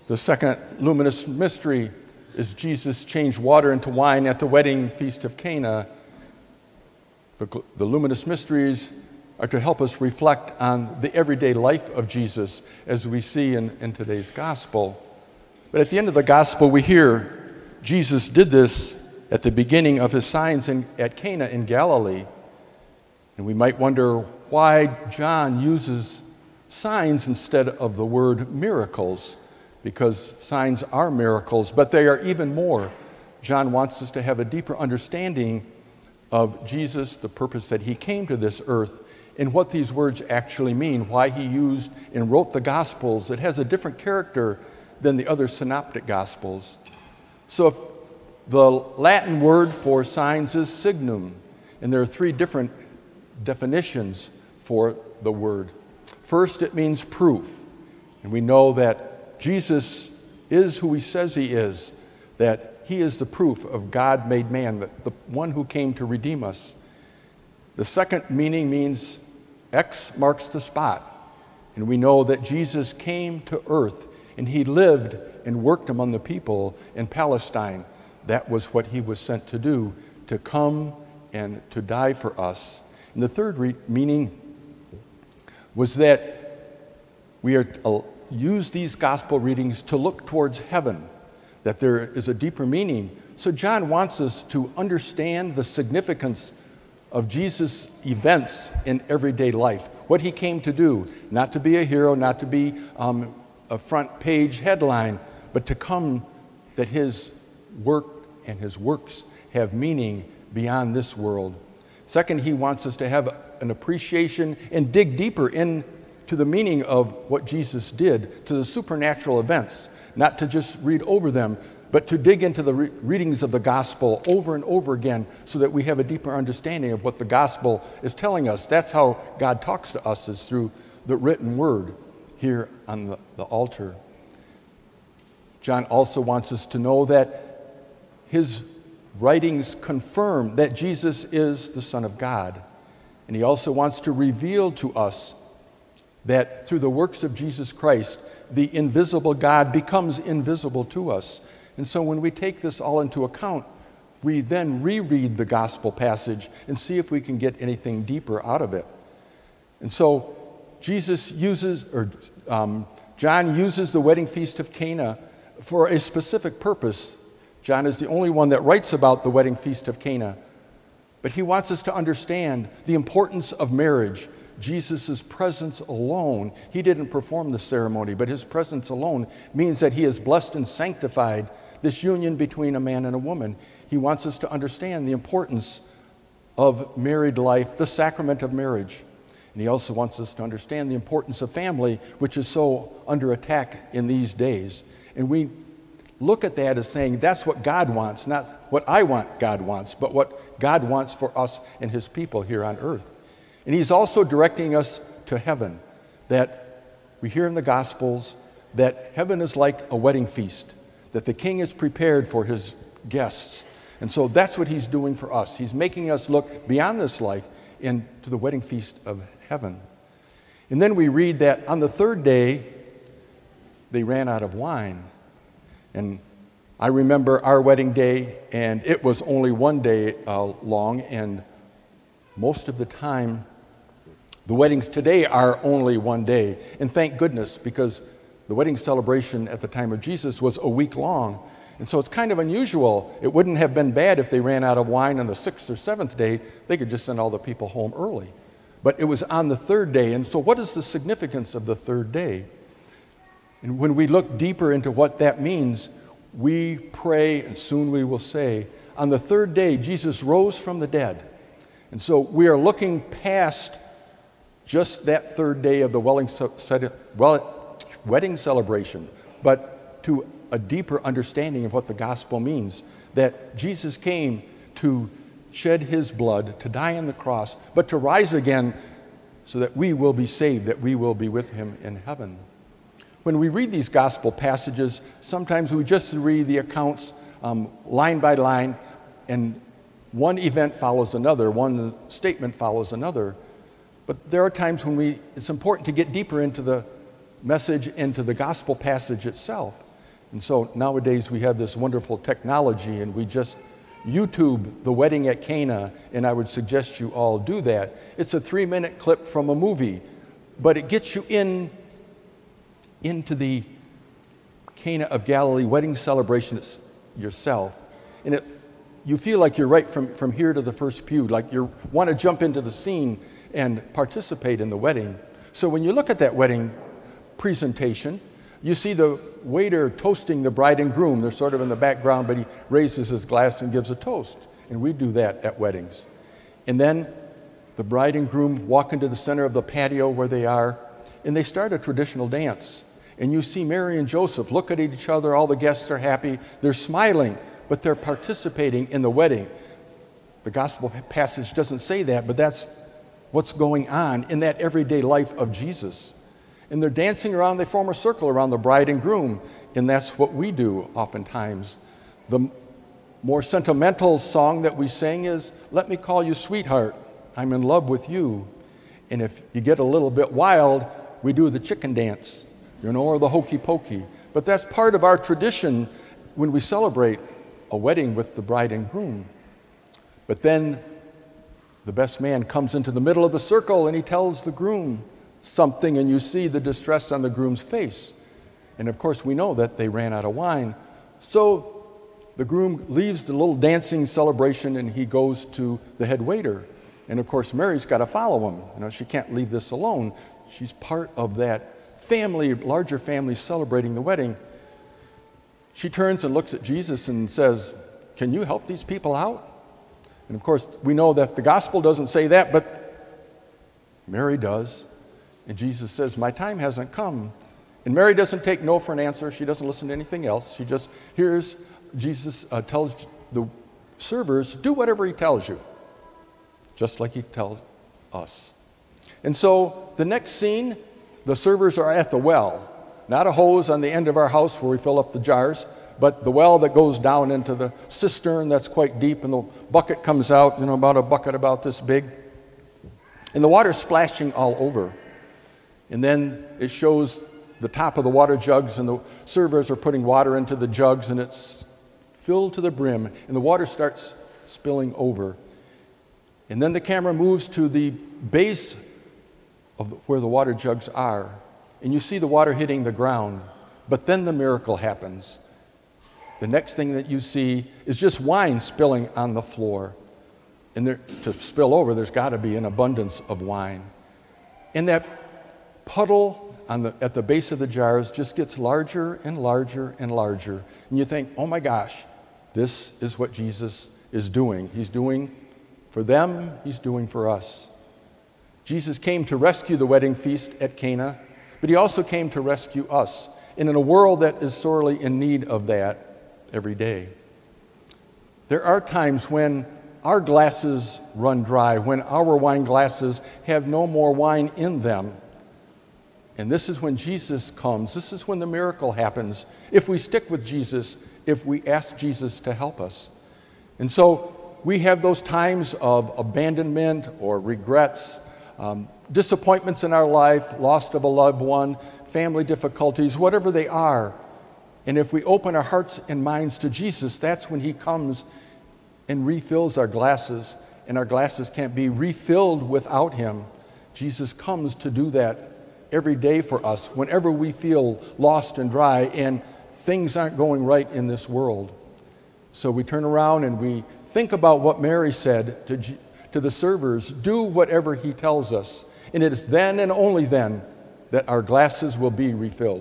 The second luminous mystery is Jesus changed water into wine at the wedding feast of Cana. The luminous mysteries are to help us reflect on the everyday life of Jesus as we see in today's gospel. But at the end of the gospel, we hear Jesus did this at the beginning of his signs at Cana in Galilee. And we might wonder why John uses signs instead of the word miracles, because signs are miracles, but they are even more. John wants us to have a deeper understanding of Jesus, the purpose that he came to this earth, and what these words actually mean, why he used and wrote the Gospels. It has a different character than the other synoptic Gospels. So if the Latin word for signs is signum, and there are three different definitions for the word. First, it means proof, and we know that Jesus is who he says he is, that he is the proof of God made man, the one who came to redeem us. The second meaning means X marks the spot, and we know that Jesus came to earth and he lived and worked among the people in Palestine. That was what he was sent to do, to come and to die for us. And the third meaning was that we are to use these gospel readings to look towards heaven, that there is a deeper meaning. So John wants us to understand the significance of Jesus' events in everyday life, what he came to do, not to be a hero, not to be a front page headline, but to come that his work and his works have meaning beyond this world. Second, he wants us to have an appreciation and dig deeper into the meaning of what Jesus did, to the supernatural events, not to just read over them, but to dig into the readings of the gospel over and over again so that we have a deeper understanding of what the gospel is telling us. That's how God talks to us, is through the written word here on the altar. John also wants us to know that his writings confirm that Jesus is the Son of God. And he also wants to reveal to us that through the works of Jesus Christ, the invisible God becomes invisible to us. And so when we take this all into account, we then reread the gospel passage and see if we can get anything deeper out of it. And so John uses the wedding feast of Cana for a specific purpose. John is the only one that writes about the wedding feast of Cana. But he wants us to understand the importance of marriage. Jesus' presence alone, he didn't perform the ceremony, but his presence alone means that he has blessed and sanctified this union between a man and a woman. He wants us to understand the importance of married life, the sacrament of marriage. And he also wants us to understand the importance of family, which is so under attack in these days. And we look at that as saying that's what God wants, not what I want God wants, but what God wants for us and his people here on earth. And he's also directing us to heaven, that we hear in the Gospels that heaven is like a wedding feast, that the king is prepared for his guests. And so that's what he's doing for us. He's making us look beyond this life into the wedding feast of heaven. And then we read that on the third day, they ran out of wine. And I remember our wedding day, and it was only one day long, and most of the time, the weddings today are only one day. And thank goodness, because the wedding celebration at the time of Jesus was a week long. And so it's kind of unusual. It wouldn't have been bad if they ran out of wine on the 6th or 7th day. They could just send all the people home early. But it was on the third day. And so what is the significance of the third day? And when we look deeper into what that means, we pray, and soon we will say, on the third day, Jesus rose from the dead. And so we are looking past just that third day of the wedding celebration, but to a deeper understanding of what the gospel means, that Jesus came to shed his blood, to die on the cross, but to rise again so that we will be saved, that we will be with him in heaven. When we read these gospel passages, sometimes we just read the accounts line by line, and one event follows another, one statement follows another. But there are times when it's important to get deeper into the message, into the gospel passage itself. And so nowadays we have this wonderful technology, and we just YouTube the wedding at Cana, and I would suggest you all do that. It's a 3-minute clip from a movie, but it gets you into the Cana of Galilee wedding celebration yourself. And you feel like you're right from here to the first pew, like you want to jump into the scene and participate in the wedding. So when you look at that wedding presentation, you see the waiter toasting the bride and groom. They're sort of in the background, but he raises his glass and gives a toast. And we do that at weddings. And then the bride and groom walk into the center of the patio where they are, and they start a traditional dance. And you see Mary and Joseph look at each other. All the guests are happy. They're smiling, but they're participating in the wedding. The gospel passage doesn't say that, but that's what's going on in that everyday life of Jesus. And they're dancing around, they form a circle around the bride and groom, and that's what we do oftentimes. The more sentimental song that we sing is, "Let me call you sweetheart, I'm in love with you." And if you get a little bit wild, we do the chicken dance, or the hokey pokey. But that's part of our tradition when we celebrate a wedding with the bride and groom. But then the best man comes into the middle of the circle and he tells the groom something, and you see the distress on the groom's face. And of course we know that they ran out of wine. So the groom leaves the little dancing celebration and he goes to the head waiter. And of course Mary's got to follow him. She can't leave this alone. She's part of that family, larger family celebrating the wedding. She turns and looks at Jesus and says, "Can you help these people out?" And of course we know that the gospel doesn't say that, but Mary does. And Jesus says, "My time hasn't come." And Mary doesn't take no for an answer. She doesn't listen to anything else. She just hears Jesus tells the servers, "Do whatever he tells you," just like he tells us. And so the next scene, the servers are at the well. Not a hose on the end of our house where we fill up the jars, but the well that goes down into the cistern that's quite deep, and the bucket comes out, about a bucket about this big. And the water's splashing all over. And then it shows the top of the water jugs, and the servers are putting water into the jugs, and it's filled to the brim, and the water starts spilling over. And then the camera moves to the base of where the water jugs are, and you see the water hitting the ground. But then the miracle happens. The next thing that you see is just wine spilling on the floor. And to spill over, there's got to be an abundance of wine. And that puddle at the base of the jars just gets larger and larger and larger. And you think, oh my gosh, this is what Jesus is doing. He's doing for them, he's doing for us. Jesus came to rescue the wedding feast at Cana, but he also came to rescue us. And in a world that is sorely in need of that every day. There are times when our glasses run dry, when our wine glasses have no more wine in them. And this is when Jesus comes. This is when the miracle happens. If we stick with Jesus, if we ask Jesus to help us. And so we have those times of abandonment or regrets, disappointments in our life, loss of a loved one, family difficulties, whatever they are. And if we open our hearts and minds to Jesus, that's when he comes and refills our glasses. And our glasses can't be refilled without him. Jesus comes to do that every day for us, whenever we feel lost and dry and things aren't going right in this world. So we turn around and we think about what Mary said to the servers, do whatever he tells us. And it is then and only then that our glasses will be refilled.